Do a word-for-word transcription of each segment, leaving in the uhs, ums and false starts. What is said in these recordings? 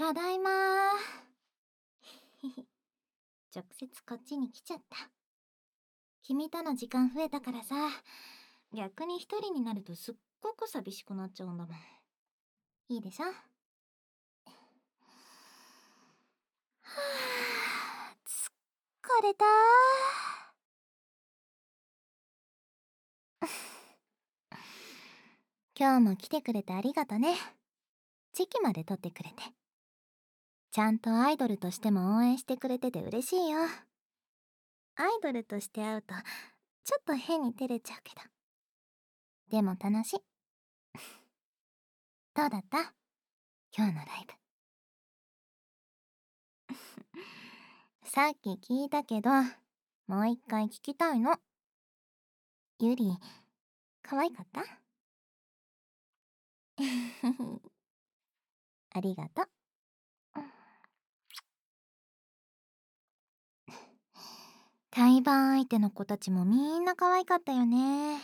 ただいまー。直接こっちに来ちゃった。君との時間増えたからさ、逆に一人になるとすっごく寂しくなっちゃうんだもん。いいでしょ？はあ、疲れたー。今日も来てくれてありがとね。チキまで取ってくれて。ちゃんとアイドルとしても応援してくれてて嬉しいよ。アイドルとして会うと、ちょっと変に照れちゃうけど。でも楽しい。どうだった？今日のライブ。さっき聞いたけど、もう一回聞きたいの。ゆり、可愛かった？ありがとう。対バン相手の子たちもみんな可愛かったよね。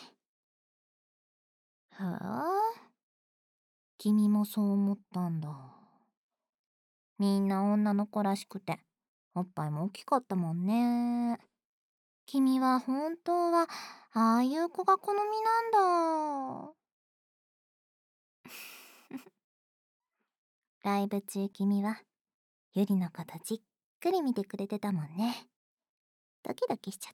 はあ、君もそう思ったんだ。みんな女の子らしくて、おっぱいも大きかったもんね。君は本当は、ああいう子が好みなんだ。ライブ中君は、ゆりのことじっくり見てくれてたもんね。ドキドキしちゃった。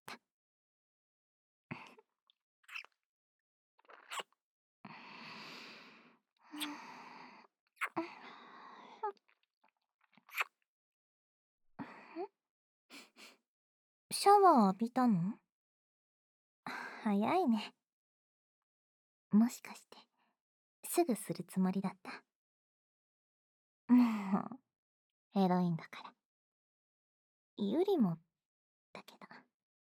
シャワー浴びたの？早いね。もしかして、すぐするつもりだった？もう、エロいんだから。ゆりも、だけど。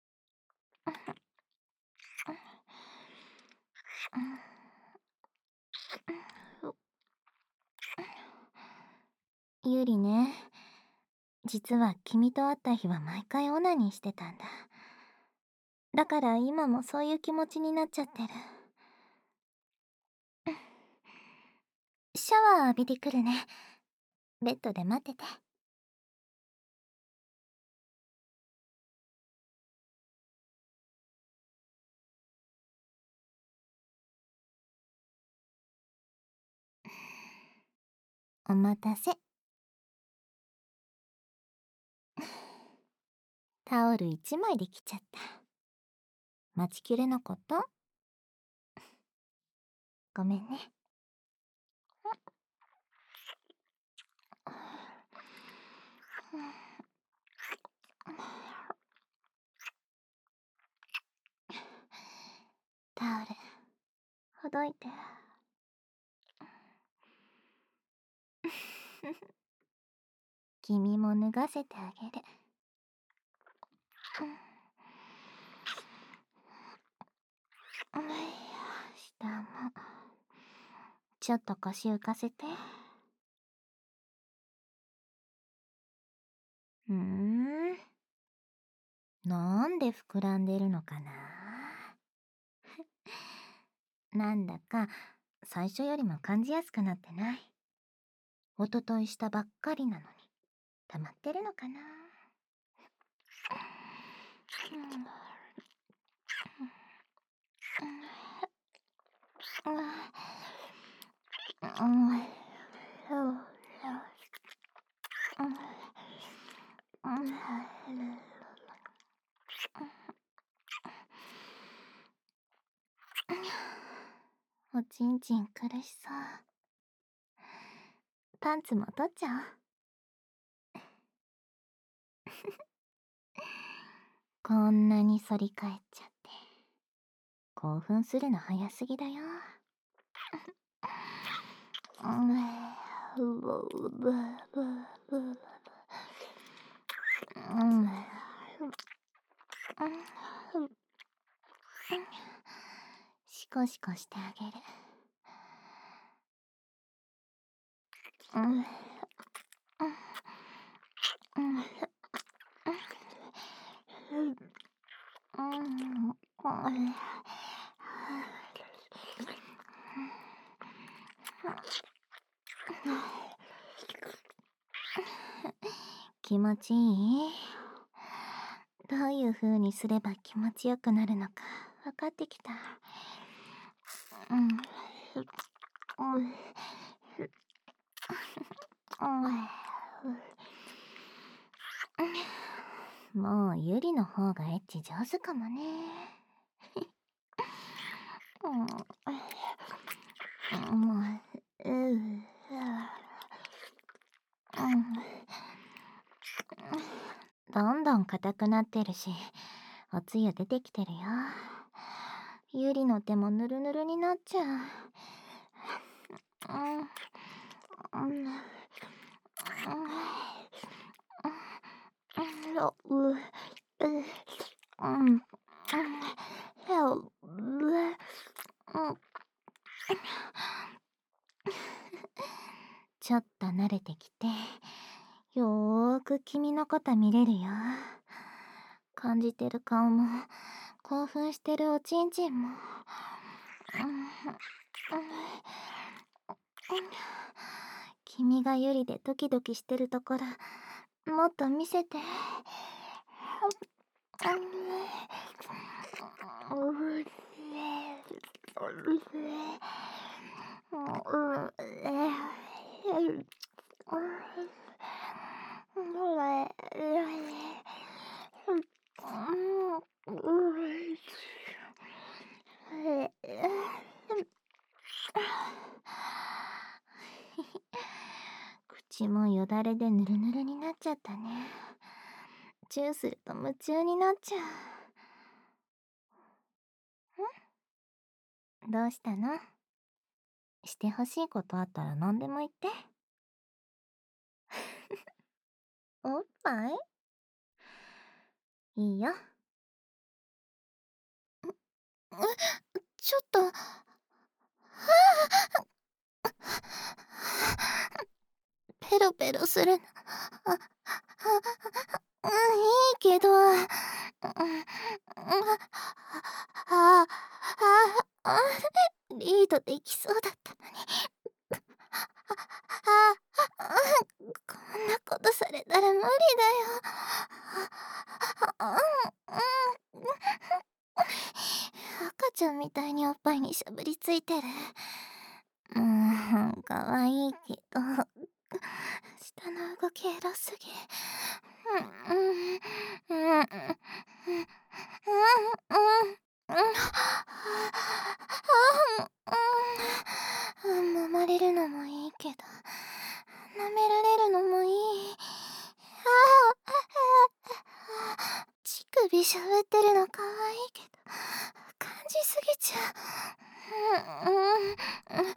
ゆりね、実は君と会った日は毎回オナニーしてたんだ。だから今もそういう気持ちになっちゃってる。シャワー浴びてくるね。ベッドで待ってて。お待たせ。タオル一枚で来ちゃった。待ちきれなかった？ごめんね。タオル、ほどいて。君も脱がせてあげる。下も。ちょっと腰浮かせて。うーん。なんで膨らんでるのかな。なんだか最初よりも感じやすくなってない？おとといしたばっかりなのに溜まってるのかな。おちんちん苦しそう。パンツも取っちゃおう。こんなに反り返っちゃって興奮するの早すぎだよ。シコシコしてあげる。 気持ちいい？どういう風にすれば気持ちよくなるのか分かってきた。うん。うん。もうゆりの方がエッチ上手かもね。うん。もう、うう。どんどん硬くなってるし、おつゆ出てきてるよ。ゆりの手もぬるぬるになっちゃう。うん。うん。う、う、うん。ちょっと慣れてきて、よーく君のこと見れるよ。感じてる顔も、興奮してるおちんちんも。君がゆりでドキドキしてるところ、もっと見せて。口もよだれでぬるぬるになっちゃったね。チューすると夢中になっちゃう。ん？どうしたの？してほしいことあったら何でも言って。おっぱい？いいよ。え、ちょっと。ペロペロするの。あ、あ、うん、いいけど。うん、あ、あ、あ、リードできそうだったのに。あ、あ、こんなことされたら無理だよ。うん、うん。赤ちゃんみたいにおっぱいにしゃぶりついてる。うん、かわいいけど、下の動きエロすぎ。うん、うん、うん、うん、うん、うん、揉まれるのもいいけど、舐められるのもいい。乳首しゃぶってるのかわいいけど、感じすぎちゃう。うん、うん、あ、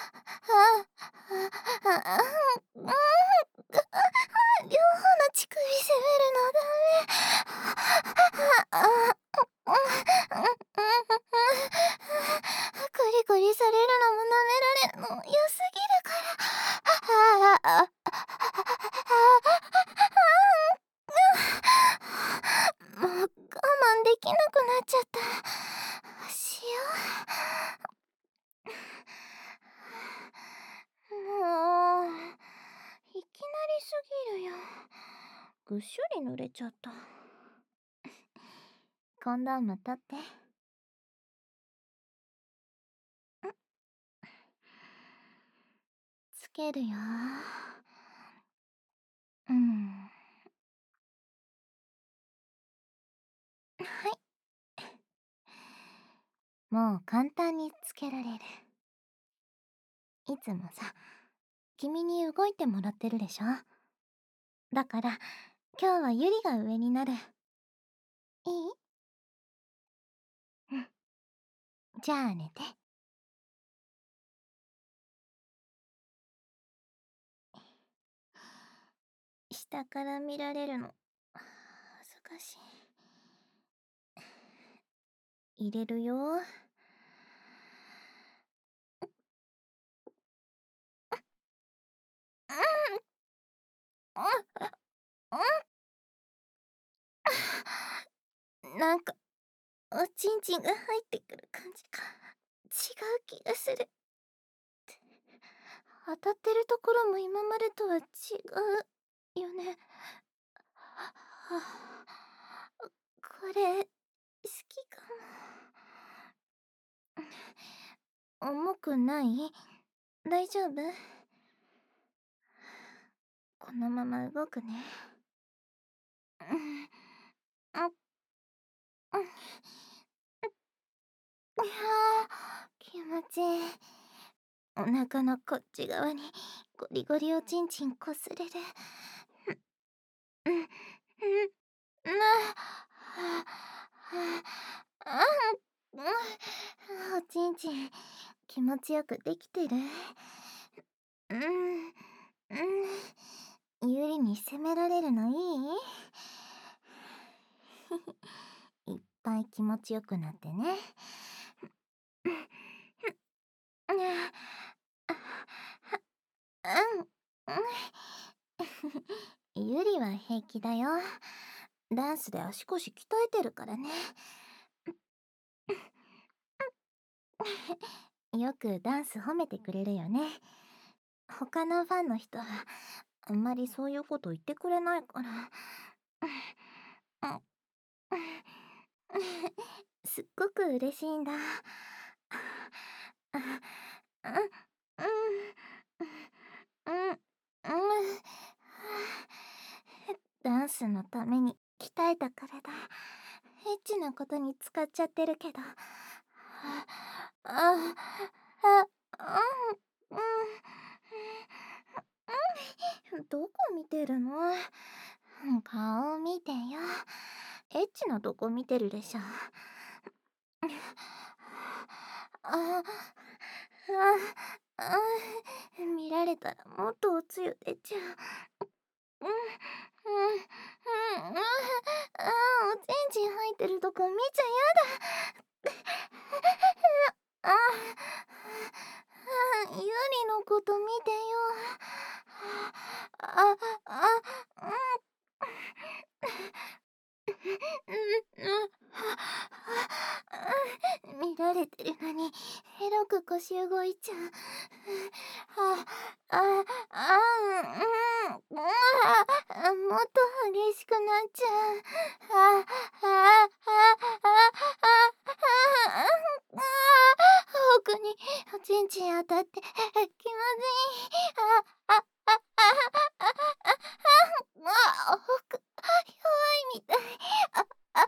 あ、あ、うん、両方の乳首責めるのダメ。あ、あ、ゴリゴリされるのも舐められるのも良すぎるから。あ、あ、もう我慢できなくなっちゃった。しよう。もう、いきなりすぎるよ。ぐっしょり濡れちゃった。コンドーム取って。つけるよ。うん。はい。もう簡単につけられる。いつもさ、君に動いてもらってるでしょ。だから今日はゆりが上になる。いい？うん。じゃあ寝て。下から見られるの恥ずかしい。入れるよ。なんかおちんちんが入ってくる感じが違う気がする。当たってるところも今までとは違うよね。 これ、好きかも。重くない？大丈夫？このまま動くね。うん、あ、うん、いや気持ちいい。お腹のこっち側にゴリゴリおちんちんこすれる。うん、うん、うん、あ、うん、おちんちん気持ちよくできてる？うん、うん、ゆりに責められるのいい？いっぱい気持ちよくなってね。うん、ゆりは平気だよ。ダンスで足腰鍛えてるからね。よくダンス褒めてくれるよね。他のファンの人はあんまりそういうこと言ってくれないから。すっごく嬉しいんだ。ダンスのために鍛えたからだ。エッチなことに使っちゃってるけど。ああ、あ、うん、うん、どこ見てるの？顔見てよ。エッチなとこ見てるでしょ。ああ、あ、見られたらもっとおつゆ出ちゃう。うん、うん、うん、うん、ああ、おちんちん入ってるとこ見ちゃやだ。ああ、ゆりのこと見てよ。あ、あ、うん、見られてるのにエロく腰動いちゃう。あ、あ、あ、うん、うん、あ、もっと激しくなっちゃう。あ、あ、あ、あ、あ、あ、奥におちんちん当たって気まずい。あ、あ、あ、あ、あ、あ、あ、奥弱いみたい。あ、あ、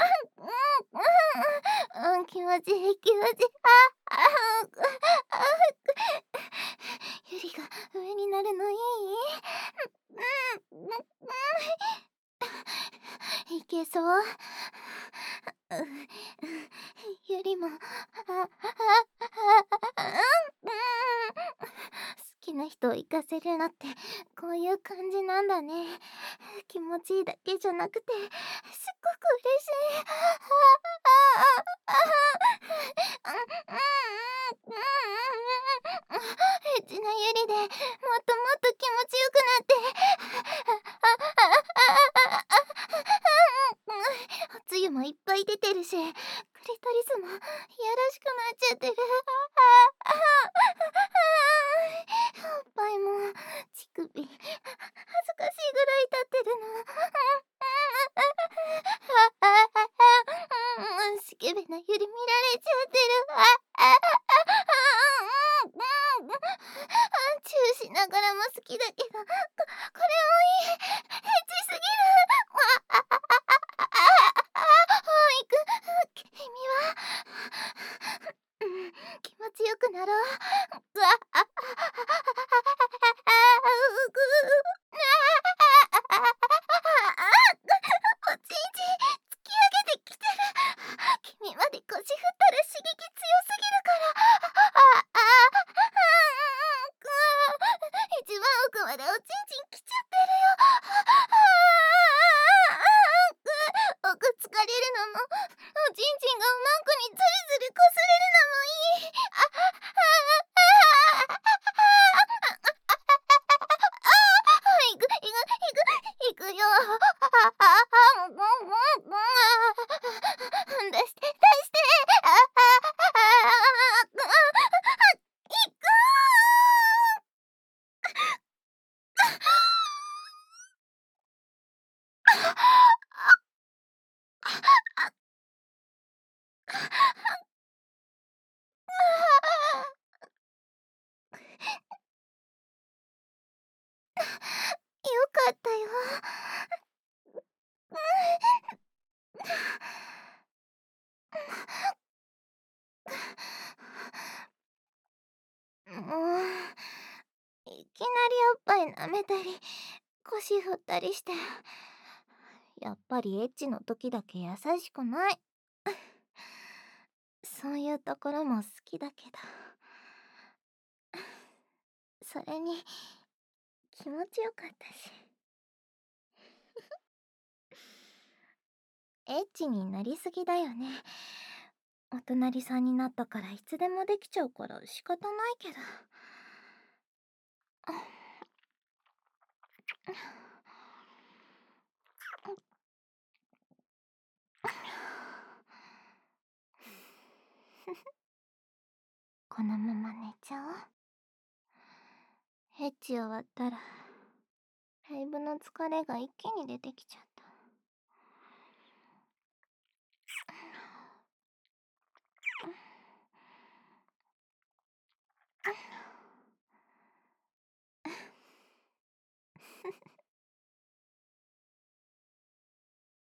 うん、うん、うん、気持ちいい気持ちいい。あ、あ、あ、ゆりが上になるのいい？うん、うん、いけそう？ゆりも、あ、あ、あ、うん、好きな人を行かせるのってこういう感じなんだね。気持ちいいだけじゃなくてすっごく嬉しい。エッチなゆりでもっともっと気持ちよくなって、おつゆもいっぱい出てるしクリトリスもいやらしくなっちゃってる。おっぱいも乳首恥ずかしいぐらい立ってるの。スケベなゆり見られちゃってる。チューしながらも好きだけど、こ、これもいい。エッチすぎる。いく、君は、気持ちよくなろう。おちんちん突き上げてきてる。君まで腰振ったら刺激強すぎるから。一番奥までおちんちん来ちゃってるよ。奥疲れるのもおちんちんがマンコにズルズルこすれるのもいい。いくいくいくいくよ。出して出して。いくったよ。もう、いきなりおっぱい舐めたり腰振ったりして、やっぱりエッチの時だけ優しくない。そういうところも好きだけど、それに気持ちよかったし。エッチになりすぎだよね。お隣さんになったからいつでもできちゃうから仕方ないけど。このまま寝ちゃおう。エッチ終わったらライブの疲れが一気に出てきちゃった。